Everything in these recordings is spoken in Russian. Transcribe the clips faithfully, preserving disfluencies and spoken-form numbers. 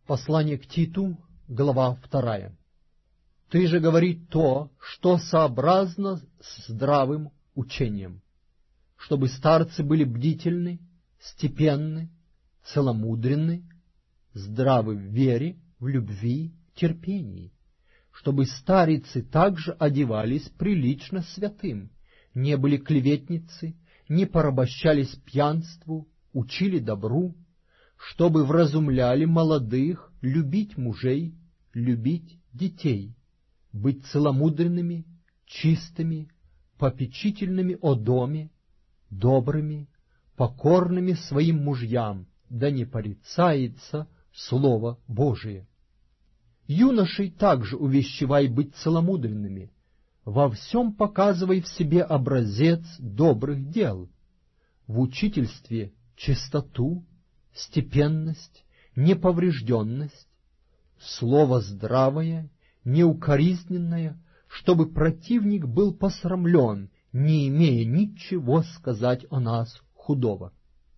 Послание к Титу, глава вторая. Ты же говори то, что сообразно с здравым учением, чтобы старцы были бдительны, степенны, целомудренны, здравы в вере, в любви, терпении, чтобы старицы также одевались прилично святым, не были клеветницы, не порабощались пьянству, учили добру, чтобы вразумляли молодых любить мужей, любить детей, быть целомудренными, чистыми, попечительными о доме, добрыми, покорными своим мужьям, да не порицается Слово Божие. Юношей также увещевай быть целомудренными, во всем показывай в себе образец добрых дел, в учительстве чистоту, степенность, неповрежденность, слово здравое, неукоризненное, чтобы противник был посрамлен, не имея ничего сказать о нас худого.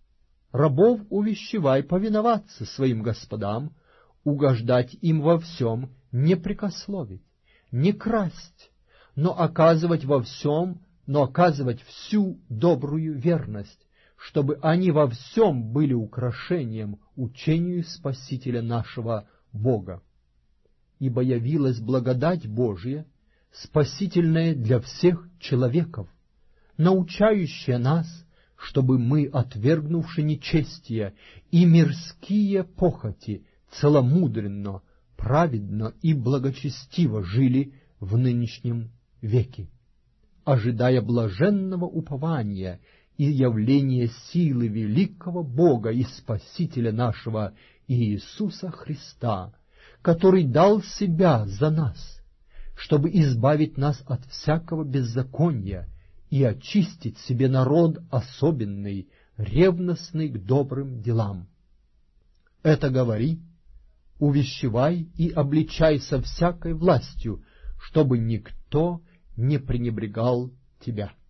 Рабов увещевай повиноваться своим господам, угождать им во всем, не прекословить, не красть, но оказывать во всем, но оказывать всю добрую верность, чтобы они во всем были украшением учению Спасителя нашего Бога. Ибо явилась благодать Божия, спасительная для всех человеков, научающая нас, чтобы мы, отвергнувши нечестие и мирские похоти, целомудренно, праведно и благочестиво жили в нынешнем веке, ожидая блаженного упования и явления силы великого Бога и Спасителя нашего Иисуса Христа, который дал Себя за нас, чтобы избавить нас от всякого беззакония и очистить себе народ особенный, ревностный к добрым делам. Это говори, увещевай и обличай со всякой властью, чтобы никто не пренебрегал тебя.